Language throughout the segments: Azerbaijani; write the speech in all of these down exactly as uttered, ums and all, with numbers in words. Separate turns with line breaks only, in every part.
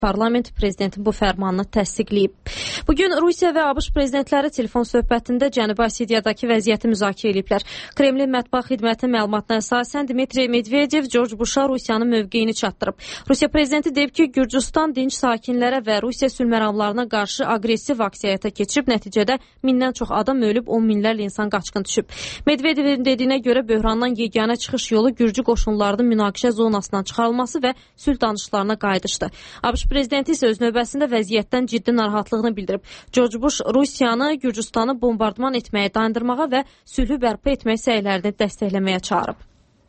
Parlament prezidentin bu fərmanını təsdiqləyib. Bugün Rusiya və ABŞ prezidentləri telefon söhbətində Cənubi Osetiyadakı vəziyyəti müzakirə ediblər. Kremlin mətbuat xidmətinin məlumatına əsasən Dmitri Medvedev George Bush'a Rusiyanın mövqeyini çatdırıb. Rusiya prezidenti deyib ki, Gürcüstan dinc sakinlərə və Rusiya sülhməramlarına qarşı aqressiv aksiya həyata keçirib, nəticədə mindən çox adam ölüb, on minlərlə insan qaçqın düşüb. Medvedevin dediyinə görə böhrandan yeganə çıxış yolu Gürcü qoşunlarının münaqişə zonasından çıxarılması və sülh danışıqlarına qayıdışdır. ABŞ prezidenti isə öz növbəsində vəziyyətdən ciddi narahatlığını bildirib. George Bush Rusiyanı, Gürcüstanı bombardman etməyə dayandırmağa və sülhü bərpa etmək səylərini dəstəkləməyə çağırıb.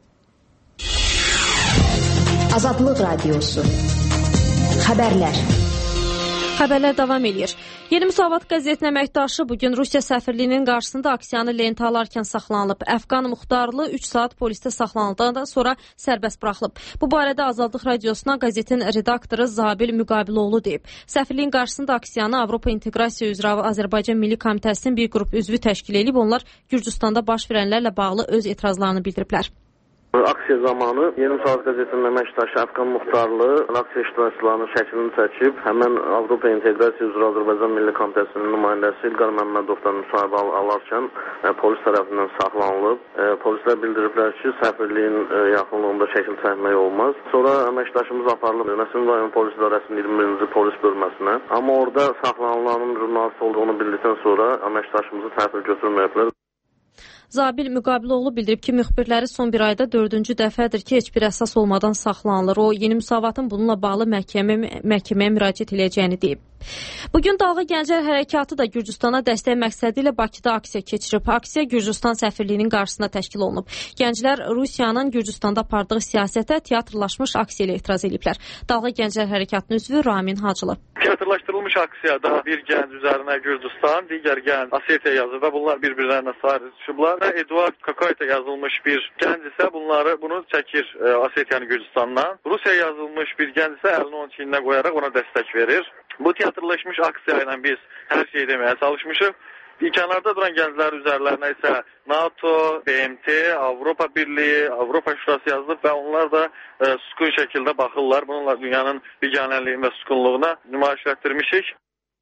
Azadlıq Radiosu. Xəbərlər.
Xəbərlər davam edir. Yeni Müsavat qəzetinin əməkdaşı bugün Rusiya səfirliyinin qarşısında aksiyanı lentə alarkən saxlanılıb. Əfqan Muxtarlı üç saat polisdə saxlanıldıqdan sonra sərbəst buraxılıb. Bu barədə Azadlıq Radiosuna qəzetin redaktoru Zabil Müqabiloğlu deyib. Səfirliyin qarşısında aksiyanı Avropa İnteqrasiya üzrə Azərbaycan Milli Komitəsinin bir qrup üzvü təşkil edib. Onlar Gürcüstanda baş verənlərlə bağlı öz etirazlarını bildiriblər.
Aksiya zamanı Yeni Müsavat qəzetinin əməkdaşı Əfqan Muxtarlı aksiya iştirakçılarının şəklini çəkib, həmən Avropa İnteqrasiya üzrə Azərbaycan Milli Komitəsinin nümayəndəsi İlqar Məmmədovdan müsahibə alarkən e, polis tərəfindən saxlanılıb. E, polislər bildiriblər ki, səfirliyin e, yaxınlığında şəkil çəkmək olmaz. Sonra əməkdaşımız aparılıb Nəsimi rayon polis idarəsinin iyirmi birinci polis bölməsinə. Amma orada saxlanılanın jurnalist olduğunu bildikdən sonra əməkdaşımızı təhvil götürməyiblər.
Zabil Müqabiloğlu bildirib ki, müxbirləri son bir ayda dördüncü dəfədir ki, heç bir əsas olmadan saxlanılır. O, Yeni Müsavatın bununla bağlı məhkəmə, məhkəməyə müraciət edəcəyini deyib. Bugün Dalğa Gənclər Hərəkatı da Gürcüstana dəstək məqsədi ilə Bakıda aksiya keçirib. Aksiya Gürcüstan səfirliyinin qarşısında təşkil olunub. Gənclər Rusiyanın Gürcüstanda apardığı siyasətə teatrlaşmış aksiya ilə etiraz ediblər. Dalğa Gənclər Hərəkatının üzvü Ramin Hacılı.
Teatrlaşdırılmış aksiyada bir gənc üzərinə Gürcüstan, digər gənc Osetiya yazıb və bunlar bir-birlərinə sarı düşüblər. Eduard Kakayta yazılmış bir gənc isə bunları bunu çəkir e, Osetiyanın Gürcüstandan. Rusiya yazılmış bir gənc isə əlini onun çiyninə qoyaraq ona dəstək verir. Bu teatrlaşmış aksiya ilə biz hər şeyi deməyə çalışmışıq. Kənarda duran gənclər üzərlərinə isə NATO, B M T, Avropa Birliyi, Avropa Şurası yazılıb və onlar da e, sükun şəkildə baxırlar. Bununla dünyanın biganəliyini və sükunluğuna nümayiş etdirmişik.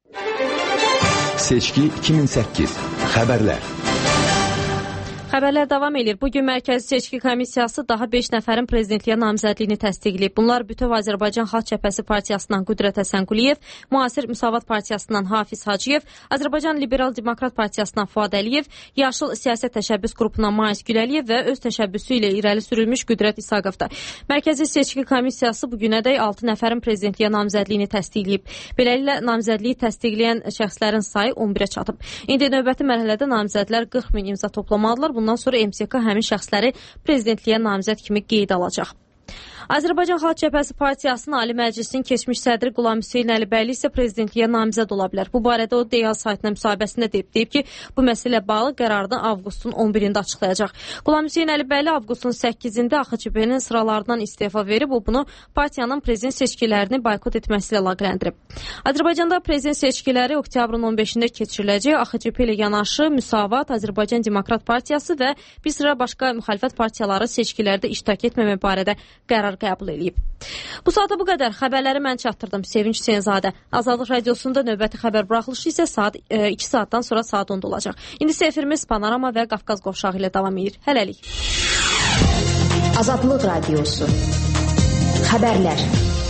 Seçki iki min səkkiz. Xəbərlər.
Xəbərlər davam edir. Bugün Mərkəzi Seçki Komissiyası daha beş nəfərin prezidentliyə namizədliyini təsdiqləyib. Bunlar Bütöv Azərbaycan Xalq Cəbhəsi Partiyasından Qüdrət Həsənquliyev, Müasir Müsavat Partiyasından Hafiz Hacıyev, Azərbaycan Liberal Demokrat Partiyasından Fuad Əliyev, Yaşıl Siyasət Təşəbbüs Qrupundan Mais Güləliyev və öz təşəbbüsü ilə irəli sürülmüş Qüdrət İsaqovda. Mərkəzi Seçki Komissiyası bugünədək altı nəfərin prezidentliyə namizədliyini təsdiqləyib. Beləliklə, namizədliyi təsdiqləyən şəxslərin sayı on birə çatıb. İndi növbəti mərhələdə namizədlər qırx min imza toplamalıdırlar. Bundan sonra M S K həmin şəxsləri prezidentliyə namizəd kimi qeyd alacaq. Azərbaycan Xalq Cəbhəsi Partiyasının Ali Məclisinin keçmiş sədri Qulam Hüseyn Əlibəyli isə prezidentliyə namizəd ola bilər. Bu barədə o D A saytına müsahibəsində deyib, deyib ki, bu məsələ bağlı qərarını avqustun on birində açıqlayacaq. Qulam Hüseyn Əlibəyli avqustun səkkizində A X C P-nin sıralarından istefa verib, o bunu partiyanın prezident seçkilərini boykot etməsi ilə əlaqələndirib. Azərbaycanda prezident seçkiləri oktyabrın on beşində keçiriləcək. A X C P ilə yanaşı Müsavat, Azərbaycan Demokrat Partiyası və bir sıra başqa müxalifət partiyaları seçkilərdə iştirak etməmək barədə qərar qəbul edib. Bu saata bu qədər. Xəbərləri mən çatdırdım. Sevinç Hüseynzadə. Azadlıq Radiosunda növbəti xəbər buraxılışı isə saat e, iki saatdan sonra saat onda olacaq. İndi isə efirimiz Panorama və Qafqaz qovşağı ilə davam edir. Hələlik.
Azadlıq Radiosu. Xəbərlər.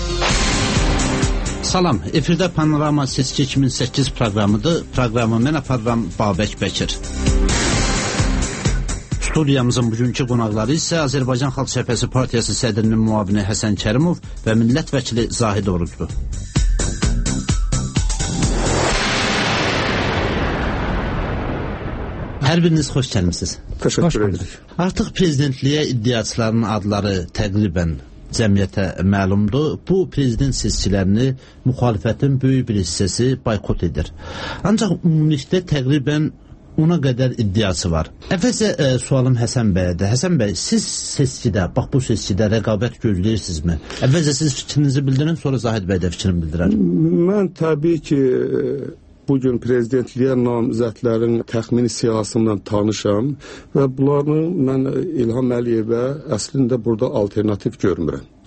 Salam, efirdə Panorama Seçki iki min səkkiz proqramıdır. Proqramı mən aparıram Babək Bəkir. Studiyamızın bugünkü qonaqları isə Azərbaycan Xalq Cəbhəsi Partiyası sədrinin müavini Həsən Kərimov və millət vəkili Zahid Oruclu. Hər biriniz xoş gəlmisiniz.
Təşəkkür edirik.
Artıq prezidentliyə iddiaçıların adları təqribən cəmiyyətə məlumdur. Bu prezident seçkilərini müxalifətin böyük bir hissəsi boykot edir. Ancaq ümumilikdə təqribən ona qədər iddiası var. Əvvəlcə e, sualım Həsən bəyədir. Həsən bəy, siz seçkidə, bax bu seçkidə rəqabət gözləyirsinizmi? Əvvəlcə siz fikrinizi bildirin, sonra Zahid bəy də fikrini bildirər.
Mən təbii ki, bugün prezidentliyə namizədlərin təxmini siyasından tanışam və bunları mən İlham Əliyevə əslində burada alternativ görmürəm.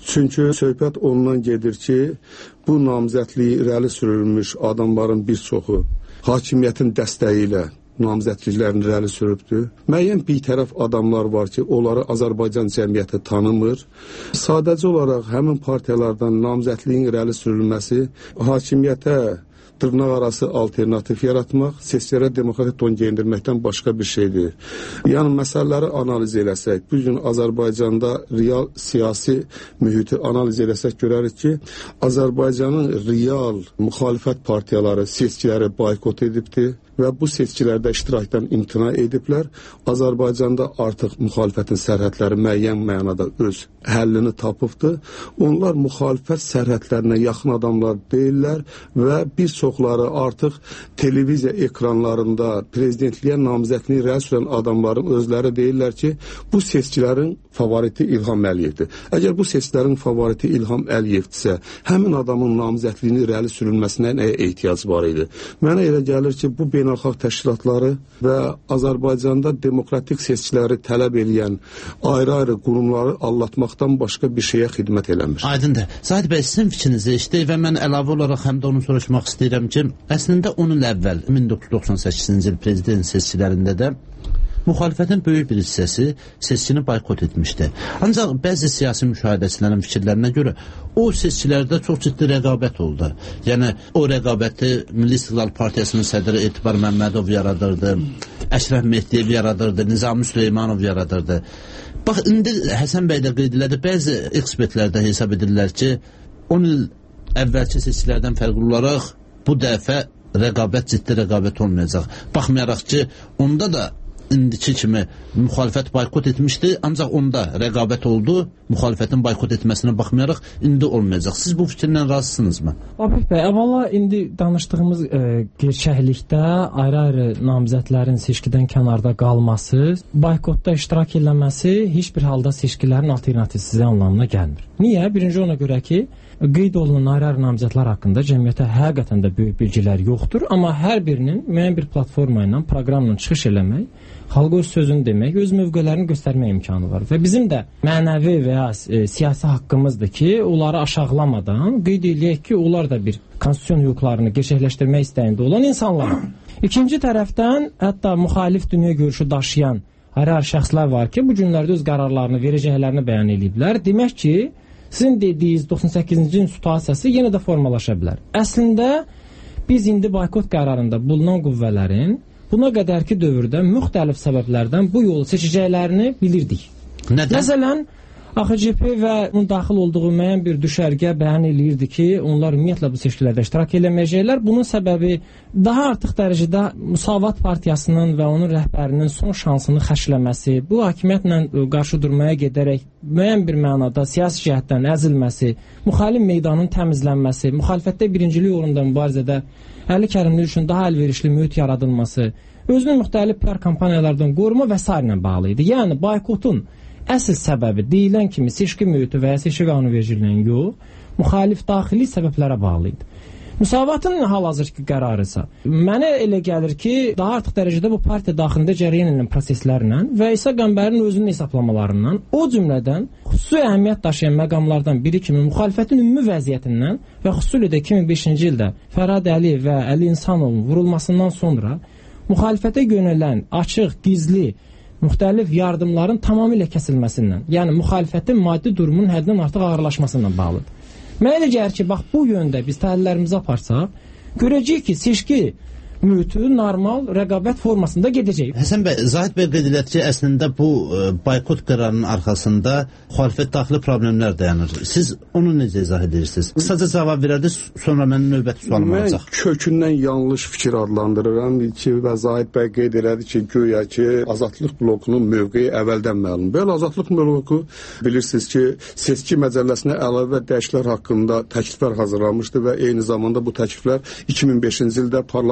Çünki söhbət ondan gedir ki, bu namizədliyi irəli sürülmüş adamların bir çoxu hakimiyyətin dəstəyi ilə namizədliklərini irəli sürübdür. Müəyyən bir tərəf adamlar var ki, onları Azərbaycan cəmiyyəti tanımır. Sadəcə olaraq həmin partiyalardan namizədliyin irəli sürülməsi hakimiyyətə dırnaq arası alternativ yaratmaq, seçkilərə demokratik ton geyindirməkdən başqa bir şeydir. Yəni, məsələləri analiz eləsək, bu gün Azərbaycanda real siyasi mühiti analiz eləsək görərik ki, Azərbaycanın real müxalifət partiyaları seçkiləri boykot edibdir və bu seçkilərdə iştirakdan imtina ediblər. Azərbaycanda artıq müxalifətin sərhədləri müəyyən mənada öz həllini tapıbdır. Onlar müxalifət sərhədlərinə yaxın adamlar deyirlər və bir çoxları artıq televiziya ekranlarında prezidentliyə namizədliyi irəli sürən adamların özləri deyirlər ki, bu seçkilərin favoriti İlham Əliyevdir. Əgər bu seçkilərin favoriti İlham Əliyevdirsə, həmin adamın namizədliyini irəli sürülməsinə nəyə ehtiyac var idi? Mənə elə gəlir ki, bu beynəlxalq təşkilatları və Azərbaycanda demokratik seçkiləri tələb edən ayrı-ayrı qurumları allatmaqdan başqa bir şeyə xidmət eləmir.
Aydındır. Zahid bəy, sizin fikrinizi eşitdik və mən əlavə olaraq həm də onu soruşmaq istəyirəm ki, əslində on il əvvəl min doqquz yüz doxsan səkkizinci il prezident seçkilərində də müxalifətin böyük bir hissəsi seçkini boykot etmişdi. Ancaq bəzi siyasi müşahidəçilərin fikirlərinə görə o seçkilərdə çox ciddi rəqabət oldu. Yəni, o rəqabəti Milli İstiqlal Partiyasının sədri Etibar Məmmədov yaradırdı, Əşrəf Mehdiyev yaradırdı, Nizami Süleymanov yaradırdı. Bax, indi Həsən bəy də qeyd elədi, bəzi ekspertlər də hesab edirlər ki, on il əvvəlki seçkilərdən fərqli olaraq bu dəfə rəqabət ciddi rəqabət olmayacaq. Baxmayaraq ki, onda da indiki kimi müxalifət boykot etmişdi, ancaq onda rəqabət oldu, müxalifətin boykot etməsinə baxmayaraq indi olmayacaq. Siz bu fikirlə razısınızmı?
Abid bəy, əvvəla indi danışdığımız e, gerçəklikdə ayrı-ayrı namizədlərin seçkidən kənarda qalması, boykotda iştirak eləməsi heç bir halda seçkilərin alternativsizliyi anlamına gəlmir. Niyə? Birinci ona görə ki, qeyd olunan ayrı-ayrı namizədlər haqqında cəmiyyətə həqiqətən də böyük bilgilər yoxdur, amma hər birinin müəyyən bir platforma ilə, proqramla çıxış eləmək, xalqa öz sözünü demək, öz mövqələrini göstərmək imkanı var. Və bizim də mənəvi və ya e, siyasi haqqımızdır ki, onları aşağılamadan qeyd eləyək ki, onlar da bir konstitusiyon hüquqlarını gerçəkləşdirmək istəyində olan insanlar. İkinci tərəfdən, hətta müxalif dünya görüşü daşıyan ayrı-ayrı şəxslər var ki, bu günlərdə öz qərarlarını, verəcəklərini bəyan ediblər. Demək ki, sizin dediyiniz doxsan səkkizinci ilin situasiyası yenə də formalaşa bilər. Əslində, biz indi boykot qərarında bulunan qüvvələrin buna qədərki dövrdə müxtəlif səbəblərdən bu yolu seçəcəklərini bilirdik.
Nədən?
Məsələn, A X C P və onun daxil olduğu müəyyən bir düşərgə bəyan eləyirdi ki, onlar ümumiyyətlə bu seçkilərdə iştirak eləməyəcəklər. Bunun səbəbi daha artıq dərəcədə Müsavat Partiyasının və onun rəhbərinin son şansını xəşləməsi, bu hakimiyyətlə qarşı durmaya gedərək müəyyən bir mənada siyasi cəhətdən əzilməsi, müxalif meydanın təmizlənməsi, müxalifətdə birincilik uğrunda mübarizədə Əli Kərimli üçün daha əlverişli mühit yaradılması, özünü müxtəlif P R kampaniyalardan qoruma və s. ilə bağlı idi. Yəni, boykotun əsl səbəbi deyilən kimi seçki mühiti və ya seçki qanunvericiliyinin yox, müxalif daxili səbəblərə bağlı idi. Müsavatın hal-hazırki qərarı isə mənə elə gəlir ki, daha artıq dərəcədə bu partiya daxilində cərəyan edən proseslərlə və İsa Qəmbərinin özünün hesablamalarından, o cümlədən xüsusi əhəmiyyət daşıyan məqamlardan biri kimi müxalifətin ümumi vəziyyətindən və xüsusilə də iki min beşinci ildə Fərhad Əliyev və Əli İnsanovun vurulmasından sonra müxalifətə yönələn açıq, gizli, müxtəlif yardımların tamamilə kəsilməsindən, yəni müxalifətin maddi durumunun həddindən artıq ağırlaşmasından bağlıdır. Mənə elə gəlir ki, bax bu yöndə biz təhlillərimizi aparsaq, görəcəyik ki, seçki mühiti normal rəqabət formasında gedəcək.
Həsən bəy, Zahid bəy qeyd elədi ki, əslində bu e, boykot qərarının arxasında müxalifət daxili problemlər dayanır. Siz onu necə izah edirsiniz? Qısaca cavab verərdiniz, sonra mənim növbəti sualım olacaq.
Mən kökündən yanlış fikir adlandırıram ki, və Zahid bəy qeyd elədi ki, güya ki, Azadlıq blokunun mövqeyi əvvəldən məlum. Belə Azadlıq bloku bilirsiniz ki, seçki məcəlləsinə əlavə dəyişikliklər haqqında təkliflər hazırlanmışdı və eyni zamanda bu təkliflər iki min beşinci ildə parlament seçkiləri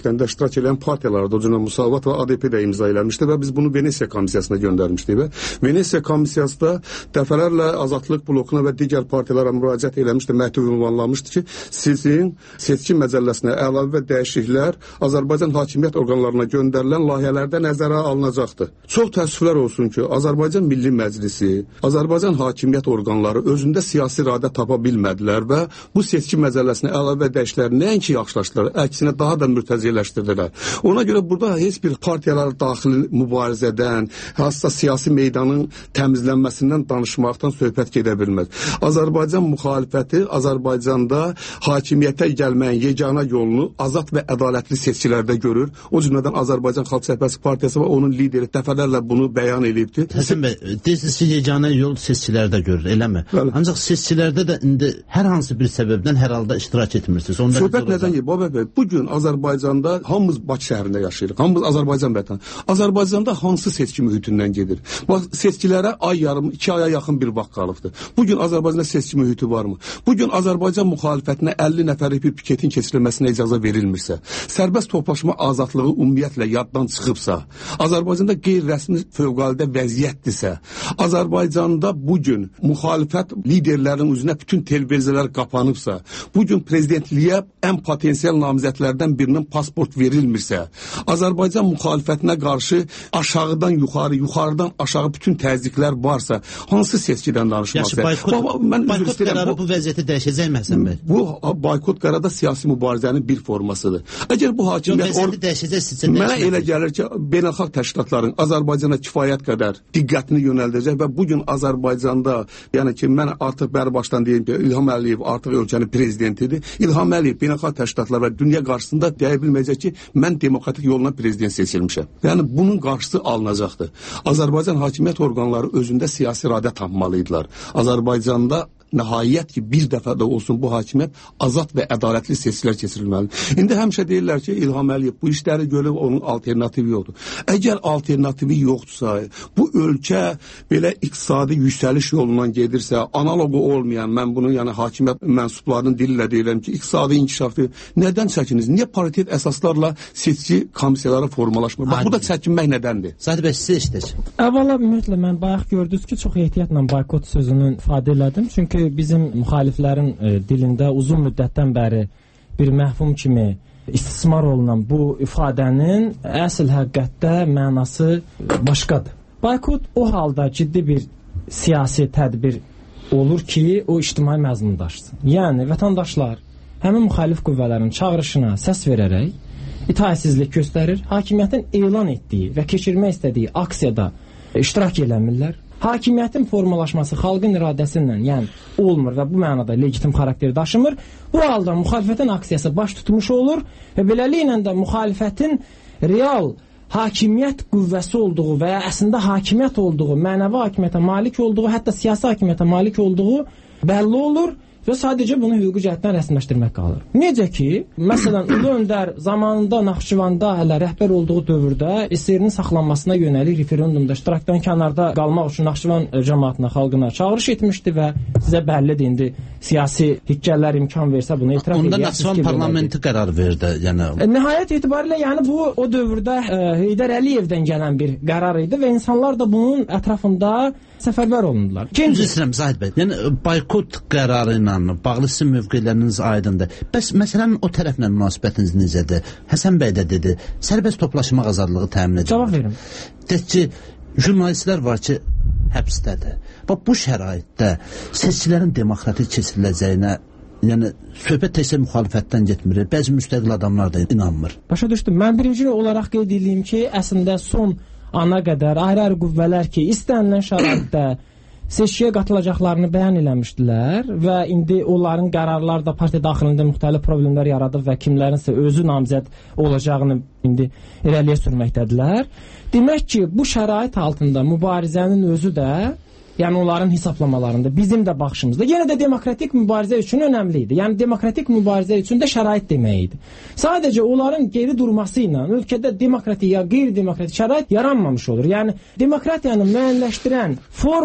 seçkilərində iştirak edən partiyalarda, o cümlədən Müsavat və A D P də imza eləmişdi və biz bunu Venesiya komissiyasına göndərmişdik və Venesiya komissiyası da dəfələrlə Azadlıq blokuna və digər partiyalara müraciət eləmişdi, məktub ünvanlamışdı ki, sizin seçki məcəlləsinə əlavə və dəyişikliklər Azərbaycan hakimiyyət orqanlarına göndərilən layihələrdə nəzərə alınacaqdır. Çox təəssüflər olsun ki, Azərbaycan Milli Məclisi, Azərbaycan hakimiyyət orqanları özündə siyasi iradə tapa bilmədilər və bu seçki məcəlləsinə əlavə dəyişiklikləri nəinki yaxşılaşdılar, əksinə daha da mürtəzələşdirdilər. Ona görə burada heç bir partiyalar daxili mübarizədən, hansısa siyasi meydanın təmizlənməsindən danışmaqdan söhbət gedə bilməz. Azərbaycan müxalifəti Azərbaycanda hakimiyyətə gəlməyin yeganə yolunu azad və ədalətli seçkilərdə görür. O cümlədən Azərbaycan Xalq Cəbhəsi Partiyası və onun lideri dəfələrlə bunu bəyan edibdir.
Həsən bəy, deyirsiniz ki, yeganə yol seçkilərdə görür, eləmi? Bəli. Ancaq seçkilərdə də indi hər hansı bir səbəbdən hər halda iştirak etmirsiniz.
Söhbət nədən ki, baba bəy, bugün Azərbaycanda hamımız Bakı şəhərində yaşayırıq. Hamımız Azərbaycan vətən. Azərbaycanda hansı seçki mühitindən gedir? Bax, seçkilərə ay yarım, iki aya yaxın bir vaxt qalıbdır. Bugün Azərbaycanda seçki mühiti varmı? Bugün Azərbaycan müxalifətinə əlli nəfərlik bir piketin keçirilməsinə icazə verilmirsə, sərbəst toplaşma azadlığı ümumiyyətlə yaddan çıxıbsa, Azərbaycanda qeyri-rəsmi fövqəladə vəziyyətdirsə, Azərbaycanda bugün müxalifət liderlərinin üzünə bütün televizyalar qapanıbsa, bugün prezidentliyə ən potensial namizədlərdən birinin pasport verilmirsə, Azərbaycan müxalifətinə qarşı aşağıdan yuxarı, yuxarıdan aşağı bütün təzyiqlər varsa, hansı seçkidən danışmaq?
Yaxşı, baykot, Baba, baykot qərarı bu vəziyyəti dəyişəcək mi Həsən bəy?
Bu baykot qərarı da siyasi mübarizənin bir formasıdır. Əgər bu hakimiyyət...
Vəziyyəti dəyişəcək, sizcə dəyişəcək?
Mənə elə gəlir ki, beynəlxalq təşkilatların Azərbaycana kifayət qədər diqqətini yönəldəcək və bugün Azərbaycanda, yəni ki, mən artıq bəri başdan deyim ki, İlham Əliyev artıq ölkənin prezidentidir. İlham Əliyev beynəlxalq təşkilatlar və dünya qarşısında deyə bilməyəcək ki, mən demokratik yolla prezident seçilmişəm. Yəni bunun qarşısı alınacaqdır. Azərbaycan hakimiyyət orqanları özündə siyasi iradə tapmalıydılar. Azərbaycanda nəhayət ki, bir dəfə də olsun bu hakimiyyət azad və ədalətli seçkilər keçirilməlidir. İndi həmişə deyirlər ki, İlham Əliyev bu işləri görüb onun alternativi yoxdur. Əgər alternativi yoxdursa, bu ölkə belə iqtisadi yüksəliş yolundan gedirsə, analogu olmayan, mən bunu yəni hakimiyyət mənsublarının dili ilə deyirəm ki, iqtisadi inkişafı nədən çəkiniz? Niyə paritet əsaslarla seçki komissiyaları formalaşmır? Bax, bu da çəkinmək nədəndir?
Zahid bəy, sizə işdir.
Əvvəla, ümumiyyətlə, mən bayaq gördünüz ki, çox ehtiyatla baykot sözünü ifadə elədim. Çünki bizim müxaliflərin e, dilində uzun müddətdən bəri bir məhfum kimi istismar olunan bu ifadənin əsl həqiqətdə mənası başqadır. Baykot o halda ciddi bir siyasi tədbir olur ki, o ictimai məzmun daşısın. Yəni, vətəndaşlar həmin müxalif qüvvələrin çağırışına səs verərək itaətsizlik göstərir, hakimiyyətin elan etdiyi və keçirmək istədiyi aksiyada iştirak eləmirlər. Hakimiyyətin formalaşması xalqın iradəsindən, yəni olmur və bu mənada legitim xarakter daşımır. Bu halda müxalifətin aksiyası baş tutmuş olur və beləliklə də müxalifətin real hakimiyyət qüvvəsi olduğu və ya əslində hakimiyyət olduğu, mənəvi hakimiyyətə malik olduğu, hətta siyasi hakimiyyətə malik olduğu bəlli olur və sadəcə bunu hüquqi cəhətdən rəsmiləşdirmək qalır. Necə ki, məsələn, Ulu Öndər zamanında Naxçıvanda hələ rəhbər olduğu dövrdə S S R-nin saxlanmasına yönəlik referendumda iştirakdan kənarda qalmaq üçün Naxçıvan cəmaatına, xalqına çağırış etmişdi və sizə bəllidir, indi siyasi hikkələr imkan versə bunu etiraf edəcək.
Onda Naxçıvan parlamenti qərar verdi. Yəni...
Nəhayət etibarilə, yəni bu o dövrdə e, Heydər Əliyevdən gələn bir qərar idi və insanlar da bunun ətrafında səfərbər olundular.
İkinci istəyirəm, Zahid bəy, yəni baykot qərarı ilə bağlı sizin mövqeləriniz aydındır. Bəs məsələnin o tərəflə münasibətiniz necədir? Həsən bəy də dedi, sərbəst toplaşmaq azadlığı təmin edilir.
Cavab verim.
Deyək ki, jurnalistlər var ki, həbsdədir. Bax, bu şəraitdə seçkilərin demokratik keçiriləcəyinə, yəni söhbət təkcə müxalifətdən getmir, bəzi müstəqil adamlar da inanmır.
Başa düşdüm. Mən birinci olaraq qeyd edeyim ki, əslində son ana qədər ayrı-ayrı qüvvələr ki, istənilən şəraitdə seçkiyə qatılacaqlarını bəyan eləmişdilər və indi onların qərarları da partiya daxilində müxtəlif problemlər yaradıb və kimlərinsə özü namizəd olacağını indi irəliyə sürməkdədirlər. Demək ki, bu şərait altında mübarizənin özü də, yəni onların hesablamalarında, bizim də baxışımızda yenə də demokratik mübarizə üçün önəmli idi. Yəni demokratik mübarizə üçün də şərait demək idi. Sadəcə onların geri durması ilə ölkədə demokratik ya qeyri-demokratik şərait yaranmamış olur. Yəni demokratiyanı müəyyənləşdirən formul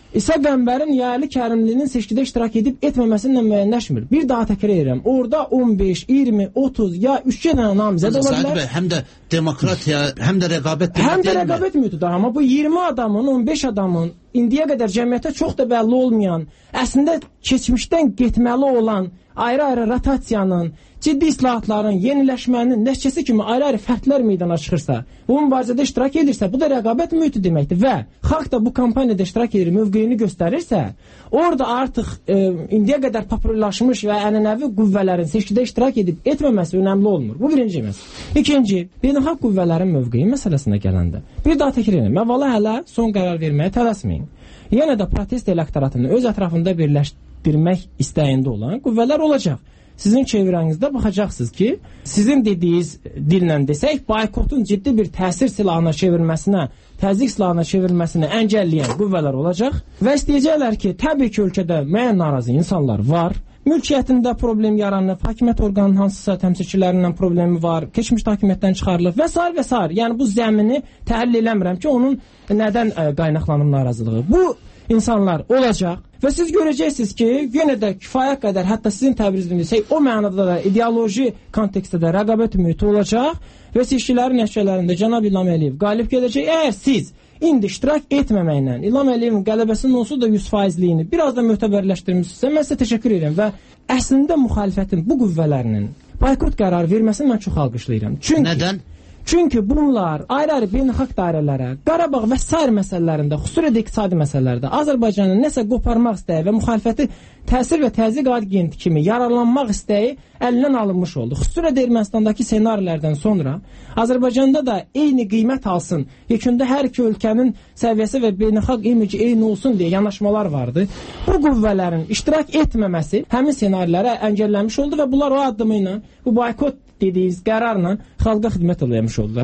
İsa Qəmbərin ya Əli Kərimlinin seçkidə iştirak edib etməməsinlə müəyyənləşmir. Bir daha təkrar edirəm. Orada on beş, iyirmi, otuz ya üç dənə namizəd ola bilər.
Bəy, həm də demokratiya, həm də rəqabət
həm də rəqabət mühitidir. Amma bu iyirmi adamın, on beş adamın indiyə qədər cəmiyyətə çox da bəlli olmayan, əslində keçmişdən getməli olan ayrı-ayrı rotasiyanın, ciddi islahatların, yeniləşmənin nəticəsi kimi ayrı-ayrı fərqlər meydana çıxırsa, bu mübarizədə iştirak edirsə, bu da rəqabət mühiti deməkdir və xalq da bu kampaniyada iştirak edir, mövqeyini göstərirsə, orada artıq e, indiyə qədər populyarlaşmış və ənənəvi qüvvələrin seçkidə iştirak edib etməməsi önəmli olmur. Bu birinci məsələ. İkinci, beynəlxalq qüvvələrin mövqeyi məsələsinə gələndə. Bir daha təkrar edirəm, məvalla hələ son qərar verməyə tələsməyin. Yenə də protest elektoratını öz ətrafında birləşdirmək istəyində olan qüvvələr olacaq. Sizin çevrənizdə baxacaqsınız ki, sizin dediyiniz dillə desək, boykotun ciddi bir təsir silahına çevirməsinə, təzyiq silahına çevirməsinə əngəlləyən qüvvələr olacaq və istəyəcəklər ki, təbii ki, ölkədə müəyyən narazı insanlar var, mülkiyyətində problem yaranıb, hakimiyyət orqanının hansısa təmsilçilərindən problemi var, keçmiş hakimiyyətdən çıxarılıb və s. və s. Yəni bu zəmini təhlil eləmirəm ki, onun nədən ə, qaynaqlanıb narazılığı. Bu insanlar olacaq və siz görəcəksiniz ki, yenə də kifayət qədər, hətta sizin təbirizinizdə o mənada da ideoloji kontekstdə də rəqabət mühiti olacaq və seçkilərin nəticələrində cənab İlham Əliyev qalib gələcək. Əgər siz indi iştirak etməməklə İlham Əliyevin qələbəsinin onsuz da yüz faizliyini biraz da mötəbərləşdirmişsinizsə, mən sizə təşəkkür edirəm və əslində müxalifətin bu qüvvələrinin boykot qərarı verməsini mən çox alqışlayıram. Çünki
Nədən?
Çünki bunlar ayrı-ayrı beynəlxalq dairələrə, Qarabağ və sair məsələlərində, xüsusilə də iqtisadi məsələlərdə Azərbaycanı nəsə qoparmaq istəyi və müxalifəti təsir və təzyiq agenti kimi yararlanmaq istəyi əlindən alınmış oldu. Xüsusilə də Ermənistandakı senarilərdən sonra Azərbaycanda da eyni qiymət alsın, yekunda hər iki ölkənin səviyyəsi və beynəlxalq imici eyni olsun deyə yanaşmalar vardı. Bu qüvvələrin iştirak etməməsi həmin senarilərə əngəlləmiş oldu və bunlar o addımı ilə, bu boykot dediyiniz qərarla xalqa xidmət eləmiş oldular.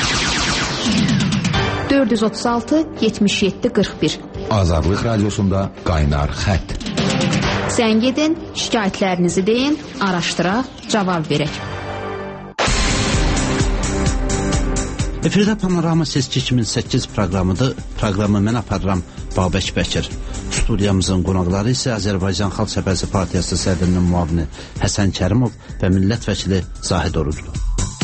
dörd yüz otuz altı yetmiş yeddi qırx bir
Azadlıq Radiosunda qaynar xətt.
Zəng edin, şikayətlərinizi deyin, araşdıraq, cavab verək.
Efirdə Panorama Seçki iki min səkkiz proqramıdır. Proqramı mən aparıram Babək Bəkir. Studiyamızın qonaqları isə Azərbaycan Xalq Cəbhəsi Partiyası sədrinin müavini Həsən Kərimov və millət vəkili Zahid Oruclu.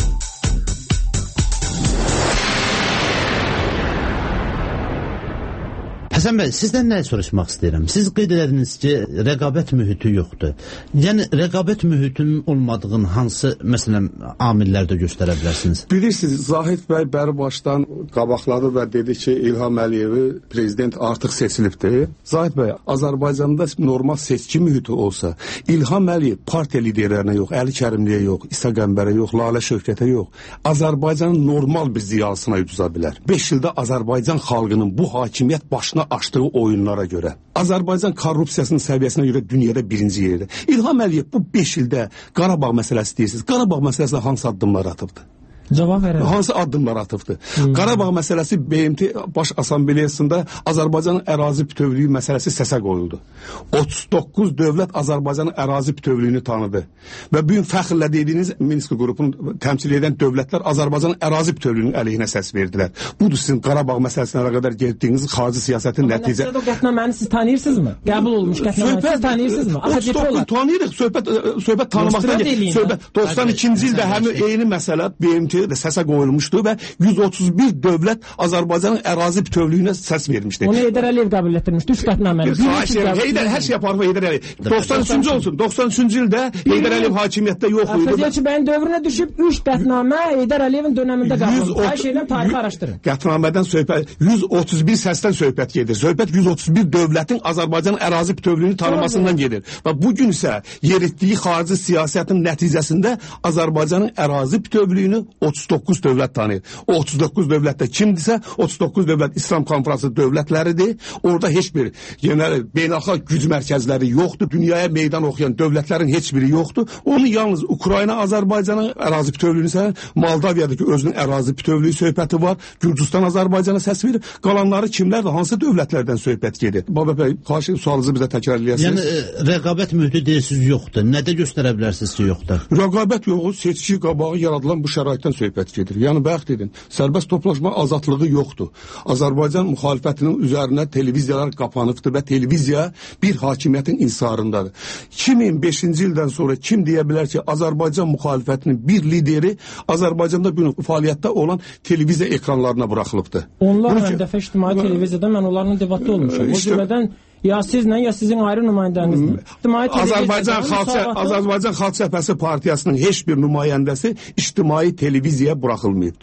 Həsən bəy, sizdən nəyi soruşmaq istəyirəm? Siz qeyd edədiniz ki, rəqabət mühiti yoxdur. Yəni, rəqabət mühitinin olmadığını hansı, məsələn, amillərdə göstərə bilərsiniz?
Bilirsiniz, Zahid bəy bəri başdan qabaqladı və dedi ki, İlham Əliyevi prezident artıq seçilibdir. Zahid bəy, Azərbaycanda normal seçki mühiti olsa, İlham Əliyev partiya liderlərinə yox, Əli Kərimliyə yox, İsa Qəmbərə yox, Lalə Şövkətə yox, Azərbaycanın normal bir ziyalısına üduza bilər. beş ildə Azərbaycan xalqının bu hakimiyyət başına açdığı oyunlara görə, Azərbaycan korrupsiyasının səviyyəsinə görə dünyada birinci yerdə. İlham Əliyev bu beş ildə Qarabağ məsələsi deyirsiniz. Qarabağ məsələsində hansı addımlar atıbdı?
Cavab verəm.
Hansı addımlar atıbdı? Hmm. Qarabağ məsələsi B M T Baş Assambleyasında Azərbaycanın ərazi bütövlüyü məsələsi səsə qoyuldu. otuz doqquz dövlət Azərbaycanın ərazi bütövlüyünü tanıdı. Və bu gün fəxrlə dediyiniz Minsk qrupunu təmsil edən dövlətlər Azərbaycanın ərazi bütövlüyünün əleyhinə səs verdilər. Budur sizin Qarabağ məsələsinə qədər getdiyiniz xarici siyasətin nəticə.
Nəticədə o qətnaməni siz tanıyırsınızmı? Qəbul olmuş qətnaməni siz tanıyırsınızmı?
otuz doqquz tanıyırıq. Söhbət söhbət tanımaqdan gəlir. Söhbət doxsan ikinci ildə həmin eyni məsələ B M T də səsə qoyulmuşdu və yüz otuz bir dövlət Azərbaycanın ərazi bütövlüyünə səs vermişdi.
Onu Heydər Əliyev qəbul etdirmişdi, üç qətnaməni.
Heydər hər şey yapar Heydər Əliyev. doxsan üçüncü olsun. doxsan üçüncü ildə Heydər Əliyev hakimiyyətdə yox idi.
Fəziyyətçi bəyin dövrünə düşüb üç qətnamə Heydər Əliyevin dövründə qəbul olundu. Hər şeydən tarixi araşdırın.
Qətnamədən söhbət yüz otuz bir səsdən söhbət gedir. Söhbət yüz otuz bir dövlətin Azərbaycanın ərazi bütövlüyünü tanımasından gedir. Və bu gün isə yeritdiyi xarici siyasətin nəticəsində Azərbaycanın ərazi bütövlüyünü otuz doqquz dövlət tanıyır. O otuz doqquz dövlətdə kimdirsə, otuz doqquz dövlət İslam konfransı dövlətləridir. Orada heç bir genel beynəlxalq güc mərkəzləri yoxdur. Dünyaya meydan oxuyan dövlətlərin heç biri yoxdur. Onu yalnız Ukrayna Azərbaycanın ərazi bütövlüyünü sən, Moldaviyadakı özünün ərazi bütövlüyü söhbəti var. Gürcüstan Azərbaycana səs verir. Qalanları kimlərdir? Hansı dövlətlərdən söhbət gedir? Baba bəy, xahiş edirəm sualınızı bizə təkrar eləyəsiniz.
Yəni e, rəqabət mühiti deyirsiniz yoxdur. Nədə göstərə bilərsiniz ki, yoxdur?
Rəqabət yoxdur. Seçki qabağı yaradılan bu şəraitdən söhbət gedir. Yəni bayaq dedim, sərbəst toplaşma azadlığı yoxdur. Azərbaycan müxalifətinin üzərinə televiziyalar qapanıbdır və televiziya bir hakimiyyətin insarındadır. iki min beşinci ildən sonra kim deyə bilər ki, Azərbaycan müxalifətinin bir lideri Azərbaycanda bir fəaliyyətdə olan televiziya ekranlarına buraxılıbdır.
Onlar mən dəfə ictimai televiziyada mən onlarla debatda olmuşum. O cümlədən ya sizlə, ya sizin ayrı nümayəndənizlə.
Azərbaycan Xalq Azərbaycan Xalq Cəbhəsi Partiyasının heç bir nümayəndəsi ictimai televiziyaya buraxılmayıbdır.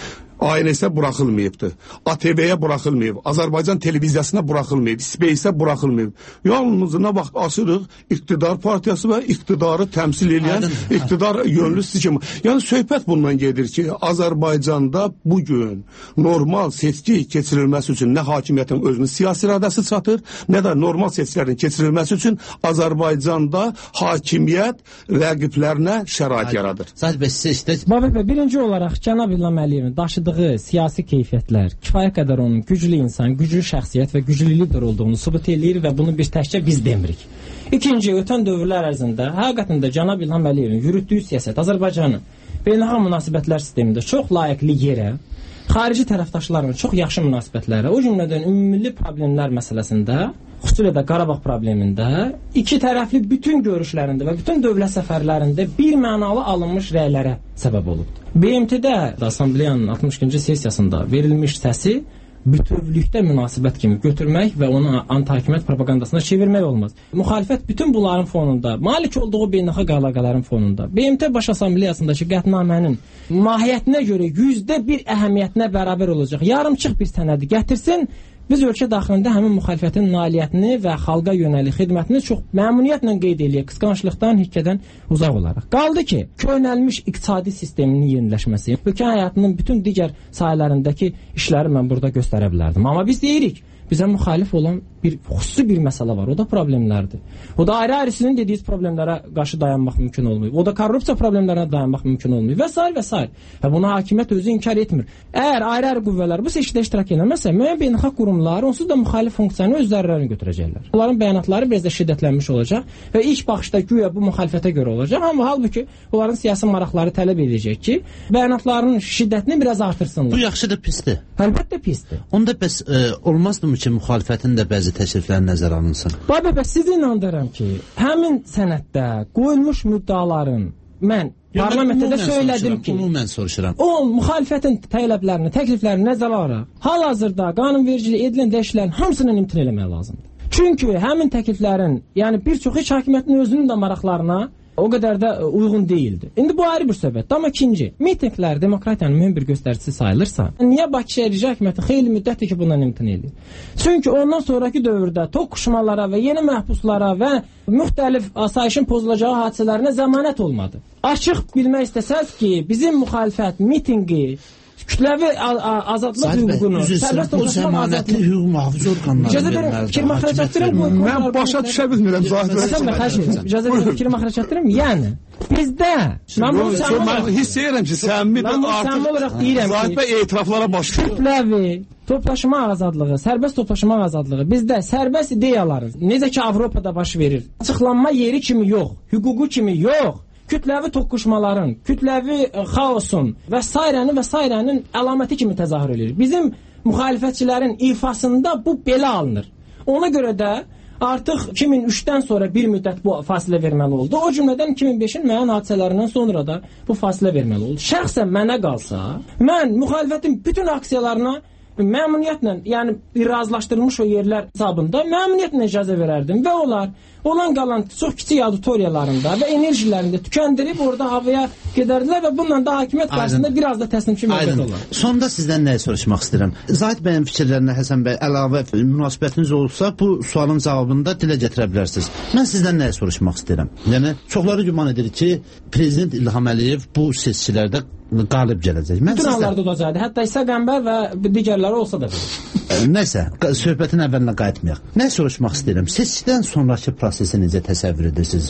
A N S-ə buraxılmayıbdır. A T V-yə buraxılmayıb. Azərbaycan televiziyasına buraxılmayıb. Space-ə buraxılmayıb. Yalnız nə vaxt açırıq, iqtidar partiyası və iqtidarı təmsil edən iqtidar yönlü seçim. Yəni söhbət bundan gedir ki, Azərbaycanda bugün normal seçki keçirilməsi üçün nə hakimiyyətin özünün siyasi iradəsi çatır, nə də normal seçkilərin keçirilməsi üçün Azərbaycanda hakimiyyət rəqiblərinə şərait yaradır.
Zahid bəy, siz istəyirsiniz.
Babək bəy, birinci olaraq cənab İlham Əliyevin daşıdığı siyasi keyfiyyətlər kifayət qədər onun güclü insan, güclü şəxsiyyət və güclü lider olduğunu sübut eləyir və bunu bir təkcə biz demirik. İkinci, ötən dövrlər ərzində həqiqətən də cənab İlham Əliyevin yürütdüyü siyasət Azərbaycanın beynəlxalq münasibətlər sistemində çox layiqli yerə, xarici tərəfdaşlarla çox yaxşı münasibətlərə, o cümlədən ümumilli problemlər məsələsində, xüsusilə də Qarabağ problemində, iki tərəfli bütün görüşlərində və bütün dövlət səfərlərində bir mənalı alınmış rəylərə səbəb olubdur. B M T-də Assambleyanın altmış ikinci sessiyasında verilmiş səsi bütövlükdə münasibət kimi götürmək və onu anti-hakimiyyət propagandasına çevirmək olmaz. Müxalifət bütün bunların fonunda, malik olduğu beynəlxalq əlaqələrin fonunda, B M T Baş Assambleyasındakı qətnamənin mahiyyətinə görə yüzdə bir əhəmiyyətinə bərabər olacaq yarımçıq bir sənədi gətirsin, biz ölkə daxilində həmin müxalifətin nailiyyətini və xalqa yönəlik xidmətini çox məmnuniyyətlə qeyd eləyək, qısqanclıqdan, hikkədən uzaq olaraq. Qaldı ki, köhnəlmiş iqtisadi sisteminin yeniləşməsi, ölkə həyatının bütün digər sahələrindəki işləri mən burada göstərə bilərdim. Amma biz deyirik, bizə müxalif olan bir xüsusi bir məsələ var, o da problemlərdir. O da ayrı-ayrı sizin dediyiniz problemlərə qarşı dayanmaq mümkün olmuyor. O da korrupsiya problemlərinə dayanmaq mümkün olmuyor və s. və s. Və buna hakimiyyət özü inkar etmir. Əgər ayrı-ayrı qüvvələr bu seçkidə iştirak eləməsə, müəyyən beynəlxalq qurumlar onsuz da müxalif funksiyonu öz zərərlərini götürəcəklər. Onların bəyanatları biraz da şiddətlənmiş olacaq və ilk baxışda güya bu müxalifətə görə olacaq, amma halbuki onların siyasi maraqları tələb edəcək ki, bəyanatlarının şiddətini biraz artırsınlar.
Bu yaxşıdır, pisdir.
Əlbəttə pisdir.
Onda bəs e, olmazdımı ki, müxalifətin də bəzi təklifləri nəzərə alınsın?
Babə, bəs sizi inandırıram ki, həmin sənəddə qoyulmuş müddaların mən parlamentdə söylədim ki,
ümumən soruşuram.
O müxalifətin tələblərini, təkliflərini nəzərə alaraq, hal-hazırda qanunvericiliyə edilən dəyişikliklərin hamısını imtina etmək lazımdır. Çünki həmin təkliflərin, yəni bir çox iç hakimiyyətin özünün də maraqlarına o qədər də uyğun deyildi. İndi bu ayrı bir söhbət. Amma ikinci, mitinqlər demokratiyanın mühüm bir göstəricisi sayılırsa, niyə Bakı şəhər icra hökuməti xeyli müddətdir ki, bundan imtina edir? Çünki ondan sonraki dövrdə toqquşmalara və yeni məhbuslara və müxtəlif asayişin pozulacağı hadisələrinə zəmanət olmadı. Açıq bilmək istəsəz ki, bizim müxalifət mitinqi kütləvi azadlıq hüququnu,
sərbəst bu zəmanətli hüquq mühafizə orqanları
icazə verin, fikir məxrəc etdirim.
Mən başa düşə bilmirəm Zahid bəy.
İcazə verin, fikir məxrəc etdirim. Yəni, bizdə mən bunu
mən hiss edirəm ki, səmimi
artıq olaraq deyirəm ki,
Zahid bəy etiraflara başlayır.
Kütləvi toplaşma azadlığı, sərbəst toplaşma azadlığı bizdə sərbəst ideyaların, necə ki Avropada baş verir, açıqlanma yeri kimi yox, hüququ kimi yox. Kütləvi toqquşmaların, kütləvi xaosun və sairəni və sairənin əlaməti kimi təzahür edir. Bizim müxalifətçilərin ifasında bu belə alınır. Ona görə də artıq iki min üçdən sonra bir müddət bu fasilə verməli oldu. O cümlədən iki min beşin müəyyən hadisələrindən sonra da bu fasilə verməli oldu. Şəxsən mənə qalsa, mən müxalifətin bütün aksiyalarına məmnuniyyətlə, yəni razılaşdırılmış o yerlər hesabında məmnuniyyətlə icazə verərdim və onlar olan qalan çox kiçik auditoriyalarında və enerjilərində tükəndirib orada havaya gedərdilər və bununla da hakimiyyət qarşısında biraz da təslimçi mövqedə olar.
Sonda sizdən nəyi soruşmaq istəyirəm? Zahid bəyin fikirlərinə Həsən bəy əlavə münasibətiniz olsa bu sualın cavabını da dilə gətirə bilərsiniz. Mən sizdən nəyi soruşmaq istəyirəm? Yəni çoxları güman edir ki, Prezident İlham Əliyev bu seçkilərdə qalib gələcək. Mən
bütün hallarda olacaqdı. Hətta İsa Qəmbər və digərləri olsa da bilir.
Nəysə, söhbətin əvvəlinə qayıtmayaq. Nə soruşmaq istəyirəm? Seçkidən sonraki prosesi necə təsəvvür edirsiniz?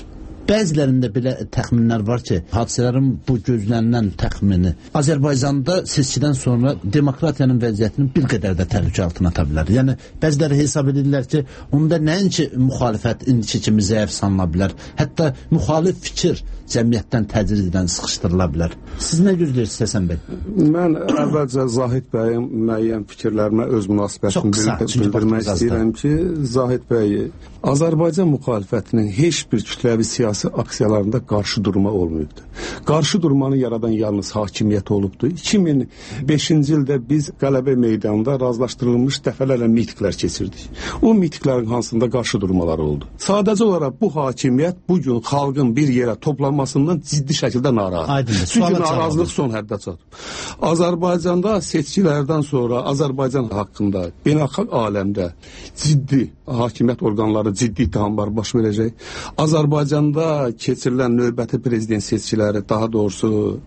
Bəzilərində belə təxminlər var ki, hadisələrin bu gözlənilən təxmini Azərbaycanda seçkidən sonra demokratiyanın vəziyyətini bir qədər də təhlükə altına ata bilər. Yəni bəziləri hesab edirlər ki, onda nəinki müxalifət indiki kimi zəif sanıla bilər, hətta müxalif fikir cəmiyyətdən təcriddən sıxışdırıla bilər. Siz nə gözləyirsiniz Həsən bəy?
Mən əvvəlcə Zahid bəyin müəyyən fikirlərimə öz münasibətimi bildirmək istəyirəm ki, Zahid bəy, Azərbaycan müxalifətinin heç bir kütləvi siyasi aksiyalarında qarşı durma olmayıbdır. Qarşı durmanı yaradan yalnız hakimiyyət olubdur. iki min beşinci ildə biz Qələbə meydanında razılaşdırılmış dəfələrlə mitiklər keçirdik. O mitiklərin hansında qarşı durmalar oldu. Sadəcə olaraq bu hakimiyyət bugün xalqın bir yerə toplanmasından ciddi şəkildə narahat. Çünki narazılıq son həddə çatıb. Azərbaycanda seçkilərdən sonra Azərbaycan haqqında beynəlxalq aləmdə ciddi hakimiyyət orqanları ciddi ittihamlar baş verəcək. Azərbaycanda keçirilən növbəti prezident seçkiləri, daha doğrusu